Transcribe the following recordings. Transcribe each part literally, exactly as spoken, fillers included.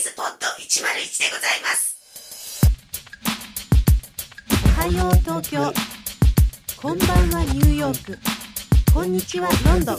ーズポッドいちまるいちでございます。 おはよう東京、こんばんはニューヨーク、こんにちはロンドン。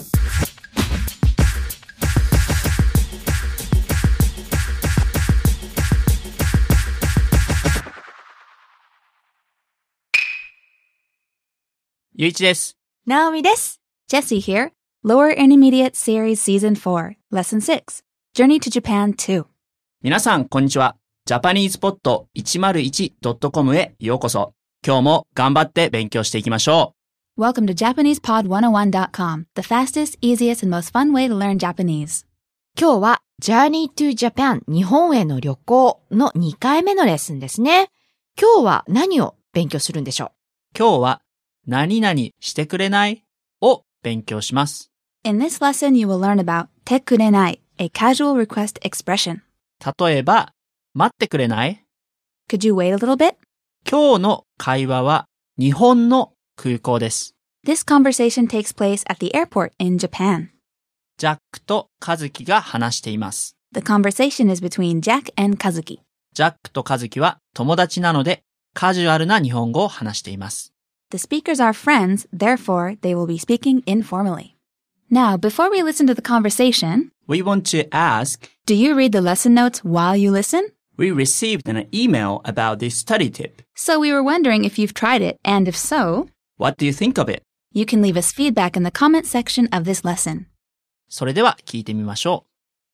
ゆういちです。 Naomi です。Jessie here. Lower Intermediate Series Season four, Lesson six, Journey to Japan two. 皆さん、こんにちは。ジャパニーズポッド いちまるいちドットコム へようこそ。今日も頑張って勉強していきましょう。Welcome to Japanese Pod one oh one dot com, the fastest, easiest, and most fun way to learn Japanese. 今日は Journey to Japan 日本への旅行のにかいめのレッスンですね。今日は何を勉強するんでしょう？ 今日は何々してくれないを勉強します。 In this lesson, you will learn about てくれない, a casual request expression. 例えば、待ってくれない？ Could you wait a little bit? 今日の会話は日本の空港です。 This conversation takes place at the airport in Japan. ジャックとカズキが話しています。 The conversation is between Jack and Kazuki. ジャックとカズキは友達なのでカジュアルな日本語を話しています。 The speakers are friends, therefore they will be speaking informally. Now, before we listen to the conversation, we want to ask, do you read the lesson notes while you listen? We received an email about this study tip. So we were wondering if you've tried it, and if so, what do you think of it? You can leave us feedback in the comment section of this lesson. それでは聞いてみましょう。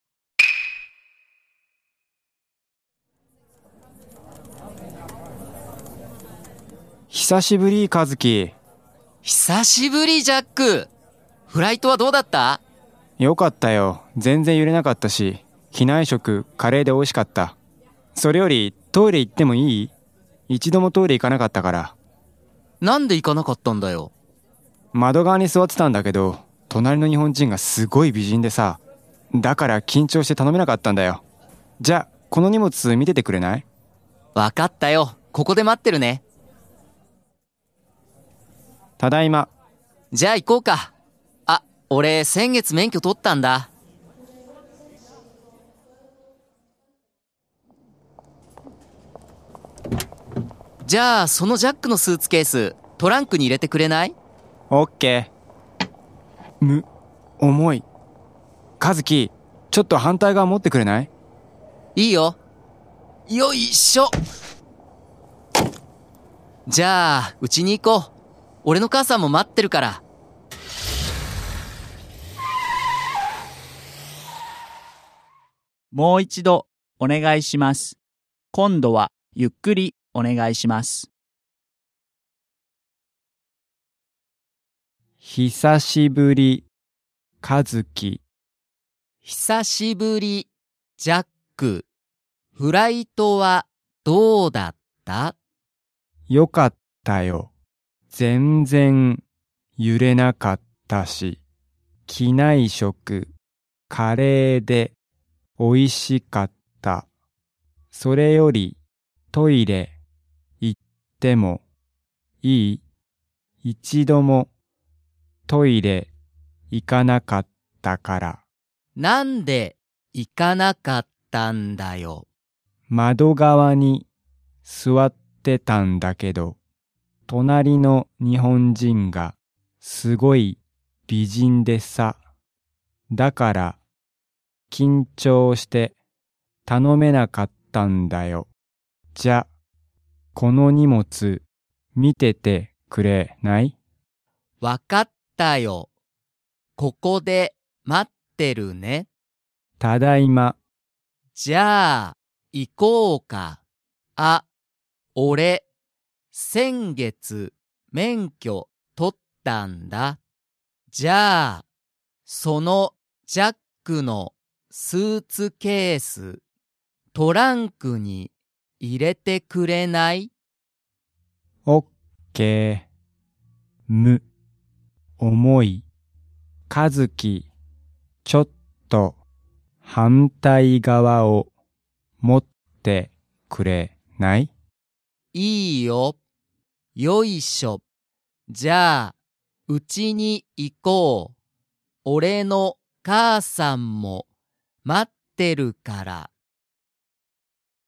久しぶり、カズキ。 久しぶり、ジャック。フライトはどうだった？ よかったよ。全然揺れなかったし、機内食、カレーで美味しかった。それより、トイレ行ってもいい？一度もトイレ行かなかったから。 なんで行かなかったんだよ。 窓側に座ってたんだけど、隣の日本人がすごい美人でさ、だから緊張して頼めなかったんだよ。じゃあ、この荷物見ててくれない？ わかったよ。ここで待ってるね。 ただいま。 じゃあ行こうか。あ、俺先月免許取ったんだ。じゃあそのジャックのスーツケーストランクに入れてくれない？ オッケー。む、重い。カズキ、ちょっと反対側持ってくれない？ いいよ。よいしょ。じゃあうちに行こう。俺の母さんも待ってるから。 もう一度お願いします。今度はゆっくりお願いします。 久しぶり、カズキ。 久しぶり、ジャック。フライトはどうだった？ よかったよ。全然揺れなかったし、機内食、カレーで美味しかった。それよりトイレ行ってもいい？一度もトイレ行かなかったから。 なんで行かなかったんだよ。 窓側に座ってたんだけど、隣の日本人がすごい美人でさ。だから緊張して頼めなかったんだよ。じゃ、この荷物見ててくれない？ わかったよ。ここで待ってるね。 ただいま。 じゃあ行こうか。あ、俺先月免許取ったんだ。じゃあそのジャックのスーツケーストランクに入れてくれない？ オッケー。む、重い。カズキ、ちょっと反対側を持ってくれない？ いいよ。よいしょ。じゃあ、うちに行こう。俺の母さんも待ってるから。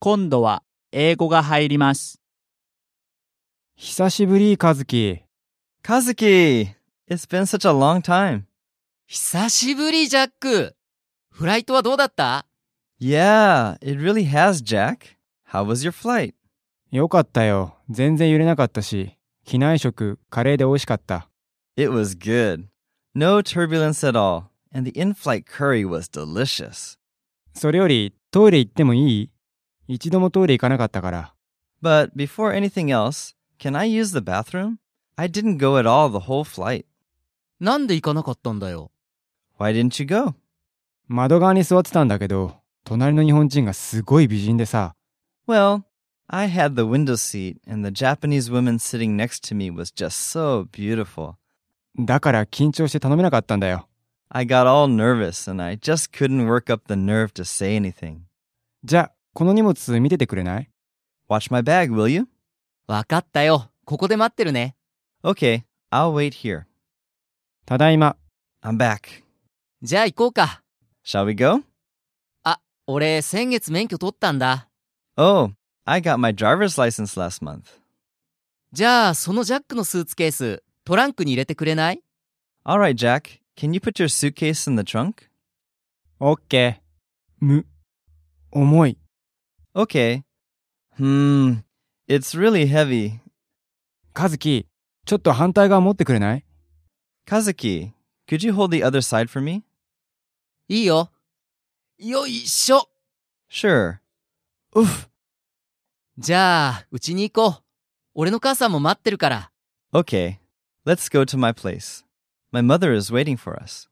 今度は英語が入ります。 久しぶり、和樹。 Kazuki, it's been such a long time. 久しぶり、ジャック。フライトはどうだった？ Yeah, it really has, Jack. How was your flight? よかったよ。全然揺れなかったし、機内食、カレーで美味しかった。 It was good. No turbulence at all, and the in-flight curry was delicious. それより、トイレ行ってもいい？一度もトイレ行かなかったから。 But before anything else, can I use the bathroom? I didn't go at all the whole flight. なんで行かなかったんだよ。 Why didn't you go? 窓側に座ってたんだけど、隣の日本人がすごい美人でさ。 Well, I had the window seat, and the Japanese woman sitting next to me was just so beautiful. だから緊張して頼めなかったんだよ。 I got all nervous, and I just couldn't work up the nerve to say anything. じゃ、この荷物見ててくれない？ Watch my bag, will you? わかったよ。ここで待ってるね。 Okay, I'll wait here. ただいま。 I'm back. じゃあ行こうか。 Shall we go? あ、俺先月免許取ったんだ。 Oh, I got my driver's license last month. じゃあそのジャックのスーツケース、トランクに入れてくれない？ All right, Jack. Can you put your suitcase in the trunk? オッケー。む、重い。 Okay. Hmm, it's really heavy. 和樹、ちょっと反対側持ってくれない？ Kazuki, could you hold the other side for me? いいよ。よいしょ。 Sure. Oof. じゃあ、うちに行こう。俺の母さんも待ってるから。 Okay, let's go to my place. My mother is waiting for us.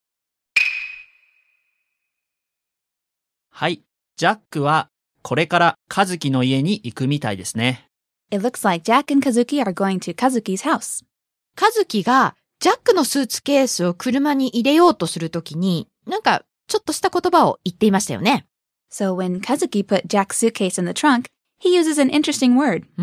はい。ジャックはこれから和樹の家に行くみたいですね。 It looks like Jack and Kazuki are going to Kazuki's house. カズキがジャックのスーツケースを車に入れようとするときに、なんかちょっとした言葉を言っていましたよね。 So when Kazuki put Jack's suitcase in the trunk, he uses an interesting word. うん。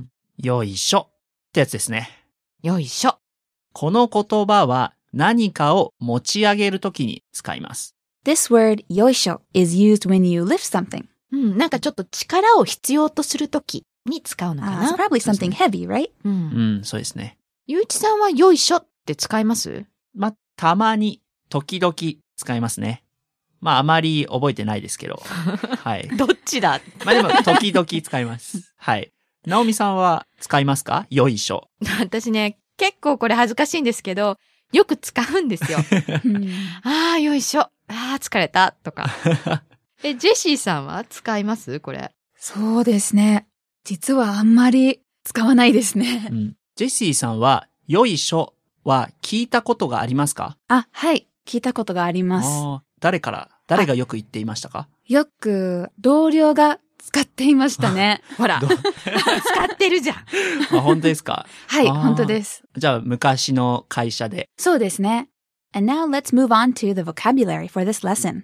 よいしょってやつですね。 よいしょ。 この言葉は何かを持ち上げるときに使います。 This word, yoisho, is used when you lift something. うん、なんかちょっと力を必要とするときに使うのか Uh, な。 it's probably something heavy, right? う。 うんん、そうですね。 ゆういちさんはよいしょって使います？ まあ、たまに、時々使いますね。まあ、あまり覚えてないですけど。はい。 どっちだ？ まあでも、時々使います。はい。ナオミさんは使いますか？よいしょ。 私ね、結構これ恥ずかしいんですけど、よく使うんですよ。ああ、よいしょ。ああ、疲れた。とか。え、ジェシーさんは使います？これ。 そうですね。実はあんまり使わないですね。 うん、ジェシーさんは、よいしょは聞いたことがありますか？ あ、はい。聞いたことがあります。 あ、誰から、誰がよく言っていましたか？ よく同僚が使っていましたね。 ほら。使ってるじゃん。 あ、本当ですか？ はい、 あー本当です。 じゃあ、昔の会社で。 そうですね。 And now let's move on to the vocabulary for this lesson.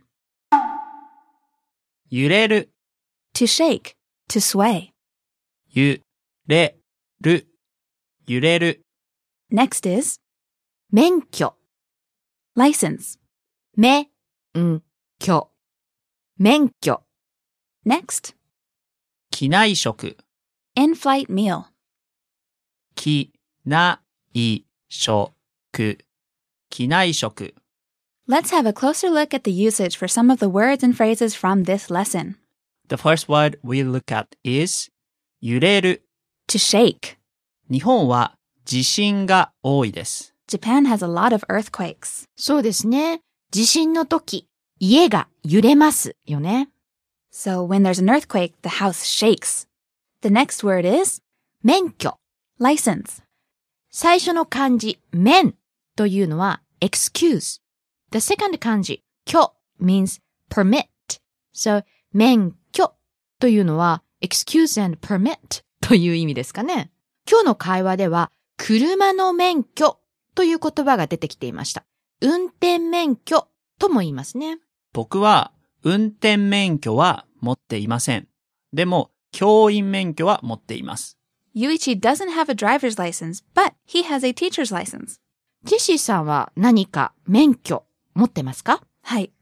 揺れる、 To shake, to sway. 揺れる、揺れる。 Next is 免許。 license. め、ん、きょ。免許。 Next, 機内食、 in-flight meal. 機内食、機内食。 Let's have a closer look at the usage for some of the words and phrases from this lesson. The first word we look at is 揺れる。 To shake. 日本は地震が多いです。 Japan has a lot of earthquakes. そうですね。地震の時、家が揺れますよね。 So when there's an earthquake, the house shakes. The next word is 免許。 license. 最初の漢字、免というのは excuse. The second 漢字、許 means permit. So 免許というのは excuse and permit という意味ですかね。今日の会話では車の免許という言葉が出てきていました。運転免許とも言いますね。 僕は運転免許は持っていません。でも、教員免許は持っています。 Yuichi doesn't have a driver's license, but he has a teacher's license. ジェシーさんは何か免許持ってますか？ はい。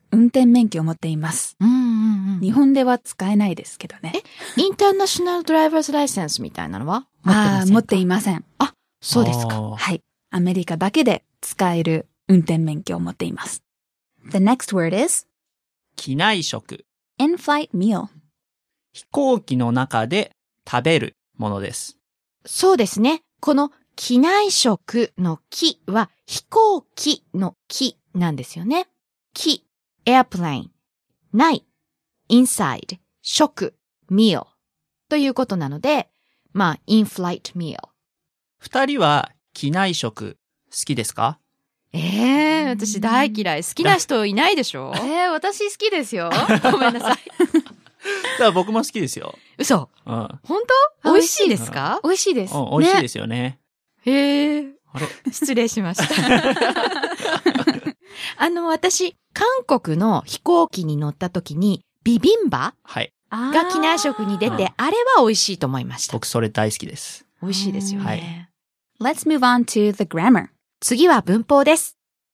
運転免許を持っています。 うんうんうん。 日本では使えないですけどね。 インターナショナルドライバーズライセンスみたいなのは持ってませんか？ ああ、持っていません。 あ、そうですか。 あーはい。アメリカだけで使える運転免許を持っています。The next word is 機内食。 in-flight meal. 飛行機の中で食べるものです。 そうですね。この機内食の機は飛行機の機なんですよね。機、airplane、内、inside、食、meal ということなので、まあ、in-flight meal。 二人は機内食好きですか？ ええー、私大嫌い。好きな人いないでしょ？ えー、私好きですよ。 ごめんなさい。 だから僕も好きですよ。 嘘。 うん。うん、 本当？美味しいですか？ 美味しいです。 美味しいですよね。 へえ。 あれ失礼しました。あの、私、韓国の飛行機に乗った時に、ビビンバはい。 が機内食に出て、 あーあれは美味しいと思いました。 僕それ大好きです。 美味しいですよね。 はい Let's move on to the grammar. 次は文法です。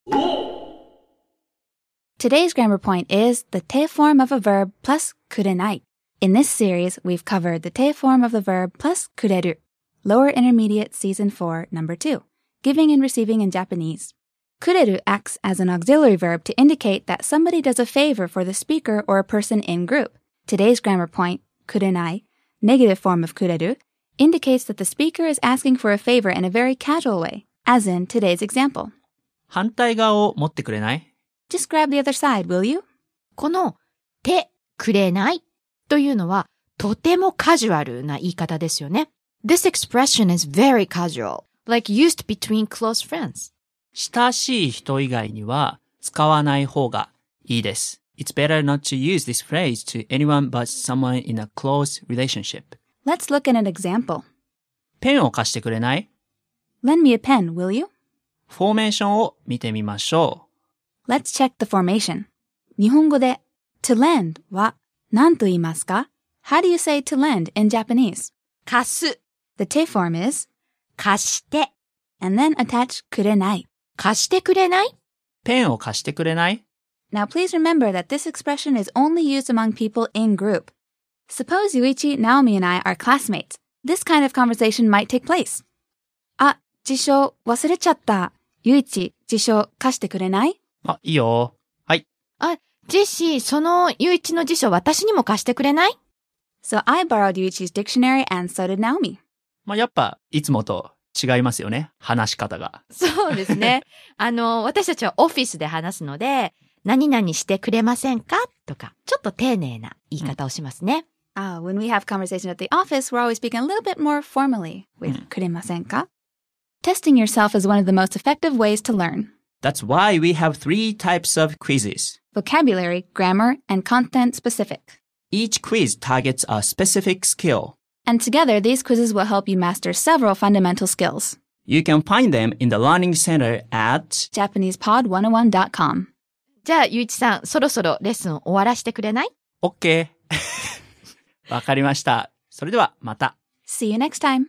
Today's grammar point is the te form of a verb plus kurenai. In this series, we've covered the te form of the verb plus kureru. Lower Intermediate Season four, Number two. Giving and receiving in Japanese. Kureru acts as an auxiliary verb to indicate that somebody does a favor for the speaker or a person in group. Today's grammar point, kurenai, negative form of kureru, indicates that the speaker is asking for a favor in a very casual way, as in today's example. 反対側を持ってくれない？ Just grab the other side, will you? この、手、くれないというのは、とてもカジュアルな言い方ですよね。This expression is very casual, like used between close friends. 親しい人以外には使わない方がいいです。It's better not to use this phrase to anyone but someone in a close relationship. Let's look at an example. ペンを貸してくれない？ Lend me a pen, will you? フォーメーションを見てみましょう。 Let's check the formation. 日本語で to lend は何と言いますか？ How do you say to lend in Japanese? 貸す、 The te form is 貸して、 and then attach くれない。 貸してくれない？ ペンを貸してくれない？ Now please remember that this expression is only used among people in group. Suppose Yuichi, Naomi, and I are classmates. This kind of conversation might take place. あ、辞書忘れちゃった。Yuichi、辞書貸してくれない？ あ、いいよ。はい。 あ、ジェシー、そのゆういちの辞書私にも貸してくれない？ So I borrowed Yuichi's dictionary and so did Naomi. まあ、やっぱいつもと違いますよね。話し方が。 そうですね。あの、私たちはオフィスで話すので、何々してくれませんかとか、ちょっと丁寧な言い方をしますね。 Ah, when we have conversation at the office, we're always speaking a little bit more formally with くれませんか? Testing yourself is one of the most effective ways to learn. That's why we have three types of quizzes. Vocabulary, grammar, and content specific. Each quiz targets a specific skill. And together, these quizzes will help you master several fundamental skills. You can find them in the Learning Center at Japanese pod one oh one dot com. じゃあ、ゆういちさん、そろそろレッスンを終わらせてくれない？ OK。わかりました。それではまた。 See you next time.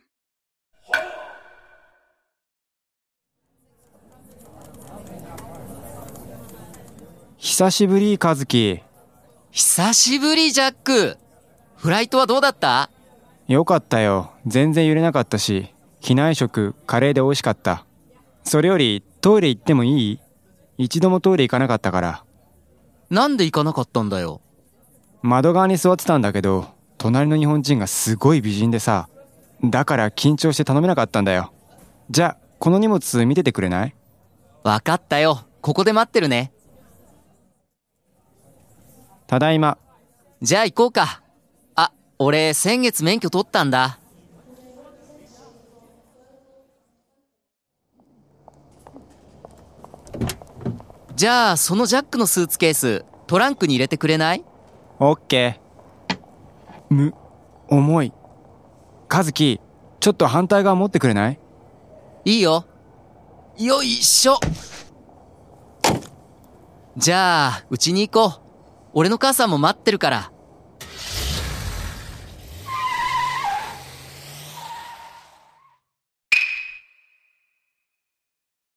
久しぶり、和樹。 久しぶり、ジャック。フライトはどうだった？ よかったよ。全然揺れなかったし、機内食、カレーで美味しかった。それより、トイレ行ってもいい？一度もトイレ行かなかったから。 なんで行かなかったんだよ。 窓側に座ってたんだけど、隣の日本人がすごい美人でさ。だから緊張して頼めなかったんだよ。じゃあ、この荷物見ててくれない？ わかったよ。ここで待ってるね。 ただいま。 じゃあ行こうか。あ、俺先月免許取ったんだ。じゃあそのジャックのスーツケーストランクに入れてくれない？ オッケー。む、重い。和樹、ちょっと反対側持ってくれない？ いいよ。よいしょ。じゃあうちに行こう。俺の母さんも待ってるから。